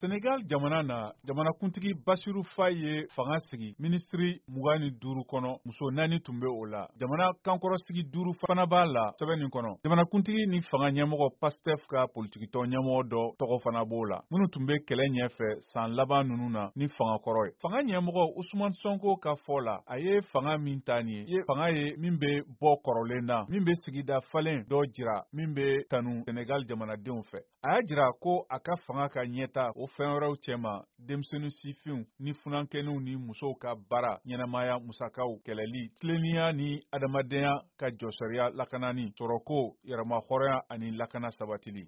Senegal jamana na jamanakuntigi Basiru Faye ye fanga sigi ministri 25 kɔnɔ muso 4 tun bɛ o la. Jamana kankɔrɔsigi 5 fana b'a la sɛbɛn nin kɔnɔ. Jamanakuntigi ni fanga ɲɛmɔgɔ Pastef ka politikitɔ ɲɛmɔgɔ dɔ tɔgɔ fana b'o la. Minnu tun bɛ kɛlɛ ɲɛfɛ san laban ninnu na ni fanga kɔrɔ ye. Fanga ɲɛmɔgɔ Usman Sonko ka fɔ la, a ye fanga min ta nin ye fanga ye min bɛ bɔ kɔrɔlen na, min bɛ sigida falen dɔ jira, min bɛ tanu Senegal jamanadenw fɛ. A y'a jira ko a ka fanga ka ɲɛta o fɛn wɛrɛw cɛma denmisɛnnin sifinw ni funankɛninw ni musow ka baara ɲɛnamaya musakaw kɛlɛli tilennenya ni adamadenya ka jɔsariya lakanani sɔrɔko yɛrɛmahɔrɔnya ani lakana sabatili.